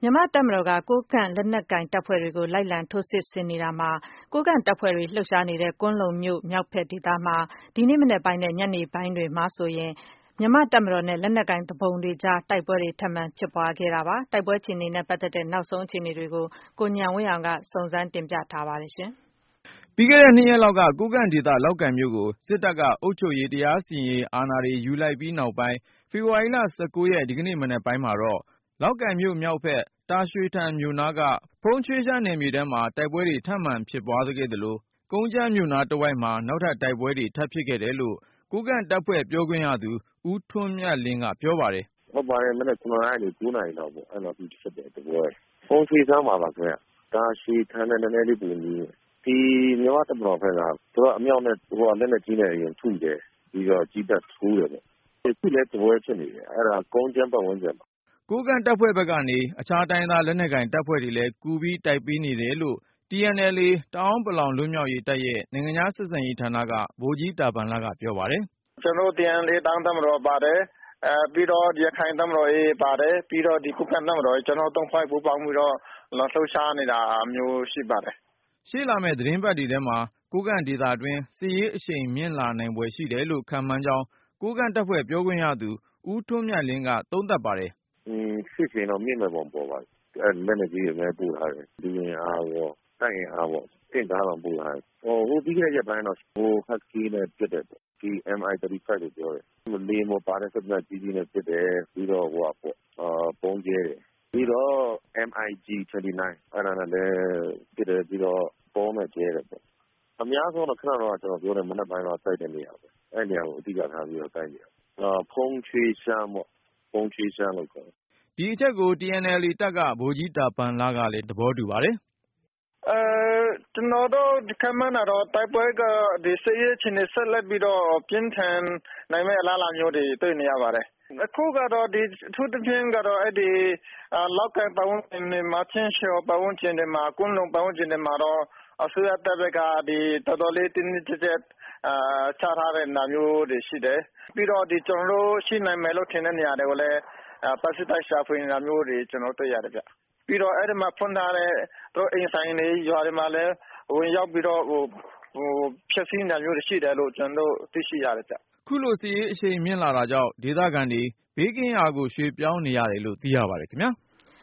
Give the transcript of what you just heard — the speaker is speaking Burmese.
မြန်မာ့တပ်မတော်က ကိုးကန့်လက်နက်ကိုင်တပ်ဖွဲ့တွေကို လိုက်လံထိုးစစ်ဆင်နေတာမှာ ကိုးကန့်တပ်ဖွဲ့တွေလှုပ်ရှားနေတဲ့ ကွမ်းလုံမြို့မြောက်ဘက်ဒေသမှာ ဒီနေ့မနက်ပိုင်းနဲ့ ညနေပိုင်းတွေမှာဆိုရင် မြန်မာ့တပ်မတော်နဲ့ လက်နက်ကိုင်သူပုန်တွေကြား တိုက်ပွဲတွေ ထပ်မံဖြစ်ပွားခဲ့တာပါ။ တိုက်ပွဲအခြေအနေနဲ့ပတ်သက်တဲ့ နောက်ဆုံးအခြေအနေတွေကို ကိုဉာဏ်ဝင်းအောင်က စုံစမ်းတင်ပြထားပါတယ်။ပြီးခဲ့တဲ့ 2 ရက်လောက်က ကိုးကန့်ဒေသ လောက်ကိုင်မြို့ကို စစ်တပ်က အုပ်ချုပ်ရေးတရားစီရင်ရေးအာဏာတွေယူလိုက်ပြီးနောက်ပိုင်း ဖေဖေါ်ဝါရီ 19 ရက် ဒီကနေ့မနက်ပိုင်းမှာတော့ လောက်ကိုင်မြို့မြောက်ဘက် တာရွှေထန်မြို့နားက ဖုန်းချွေးရှမ်းနယ်မြေထဲမှာ တိုက်ပွဲတွေထပ်မံဖြစ်ပွားခဲ့သလို ကုန်းကြမ်းမြို့နားတဝိုက်မှာ နောက်ထပ်တိုက်ပွဲတွေထပ်ဖြစ်ခဲ့တယ်လို့ ကိုးကန့်တပ်ဖွဲ့ပြောခွင့်ရသူ ဦးထွန်းမြတ်လင်းကပြောပါတယ်။ “ဟုတ်ပါတယ်။ မနက် 7 နာရီကနေ 9 နာရီလောက်ပေါ့။ အဲ့လောက်ထိဖြစ်တယ်တပွဲ။ ဖုန်းချွေးစမ်းမှာပါခင်ဗျ။ တာရှည်ထန်နဲ့နည်းနည်းလေးပိုနီးတယ်။ ဒီမြန်မာ့တပ်မတော်ဘက်က သူကအမြောက်နဲ့လက်နက်ကြီးနဲ့အရင်ထုတယ်။ ပြီးတော့ကြည်းတပ်ထိုးတယ်ပေါ့။ အခုလည်းတပွဲဖြစ်နေတယ်။ အဲ့ဒါကုန်းကြမ်းပတ်ဝန်းကျင်မှာ။ ” ကိုးကန့်တပ်ဖွဲ့ဘက်ကနေ အခြားတိုင်းရင်းသားလက်နက်ကိုင်တပ်ဖွဲ့တွေလည်း ကူပြီးတိုက်ပေးနေတယ်လို့ TNLA တအာင်းပလောင်လွတ်မြောက်ရေးတပ်ရဲ့ နိုင်ငံခြားဆက်ဆံရေးဌာနက ဗိုလ်ကြီးတာပန်လကပြောပါတယ်။ “ကျွန်တော်တို့ TNLA တအာင်းတပ်မတော်ပါတယ်။ ပြီးတော့ရခိုင်တပ်မတော် AA ပါတယ်။ ပြီးတော့ကိုးကန့်တပ်မတော် ကျွန်တော်တို့ 3 ဖွဲ့ပူးပေါင်းပြီးတော့လှုပ်ရှားနေတာမျိုးရှိပါတယ်။ ” ရှေ့လာမယ့် သီတင်းပတ်တွေထဲမှာ ကိုးကန့်ဒေသတွင်း စစ်ရေးအရှိန်မြင့်လာနိုင်ဖွယ်ရှိတယ်လို့ ခန့်မှန်းကြောင်း ကိုးကန့်တပ်ဖွဲ့ပြောခွင့်ရသူ ဦးထွန်းမြတ်လင်းက သုံးသပ်ပါတယ်။ “စစ်ရှိန်တော့မြင့်မယ့်ပုံပေါ်ပါတယ်။ လက်နက်ကြီးတွေလည်းပို့ထားတယ်။ လူအင်အားရော တပ်အင်အားပေါ့။ တင့်ကားတောင်ပို့ထားတယ်။ ပြီးခဲ့တဲ့ရက်ပိုင်းတော့ဟတ်စကီးနဲ့ပစ်တယ်ပေါ့။ Mi35 လို့ပြောတယ်။ လေယာဉ်ပေါ်ပါတဲ့စက်သေနတ်ကြီးကြီးနဲ့ပစ်တယ်။ ပြီးတော့ဗုံးကြဲတယ်။ ပြီးတော့ MIG29 အဲ့ဒါနဲ့လည်းပစ်တယ်။ ပြီးတော့ဗုံးနဲ့ကြဲတယ်ပေါ့။ အများဆုံးတော့ခုနကကျွန်တော်ပြောတဲ့မနက်ပိုင်းကတိုက်တဲ့နေရာပဲ။ အဲ့နေရာကိုအဓိကထားပြီးတော့တိုက်နေတာ။ ဖုန်းချွေးရှမ်းပေါ့။ ဖုန်းချွေးရှမ်းလို့ခေါ်တယ်။ ” ဒီအချက်ကို TNLA တပ်က ဗိုလ်ကြီးတာပန်လကလည်း သဘောတူပါတယ်။ “ကျွန်တော်တို့ခန့်မှန်းတာတော့ တိုက်ပွဲကစစ်ရေးအခြေအနေဆက်လက်ပြီးတော့ပြင်းထန်နိုင်မယ့်အလားအလာမျိုးတွေတွေ့နေရပါတယ်။ အခုကတော့ အထူးသဖြင့်ကတော့လောက်ကိုင်ပတ်ဝန်းကျင်တွေမှာ ချင်းရွှေဟော်ပတ်ဝန်းကျင်တွေမှာ ကွမ်းလုံပတ်ဝန်းကျင်တွေမှာတော့ အစိုးရတပ်ဘက်ကတော်တော်လေးတင်းတင်းကျပ်ကျပ်ချထားတဲ့နေရာမျိုးတွေရှိတယ်။ ပြီးတော့ကျွန်တော်တို့ရှိနိုင်မယ်လို့ထင်တဲ့နေရာတွေကိုလည်း ပိုက်စိပ်တိုက်ရှာဖွေနေတာမျိုးတွေကျွန်တော်တို့တွေ့ရတယ်ဗျ။ ပြီးတော့အဲ့ဒီမှာဖွင့်ထားတဲ့အိမ်ဆိုင်တွေရွာတွေမှာလည်းဝင်ရောက်ပြီးတော့ဖျက်ဆီးနေတာမျိုးတွေရှိတယ်လို့ကျွန်တော်တို့သိရှိရတယ်ဗျ။ ” ခုလိုစစ်ရေးအရှိန်မြင့်လာတာကြောင့် ဒေသခံတွေ ဘေးကင်းရာကိုရွှေ့ပြောင်းနေရတယ်လို့ သိရပါတယ်ခင်ဗျာ။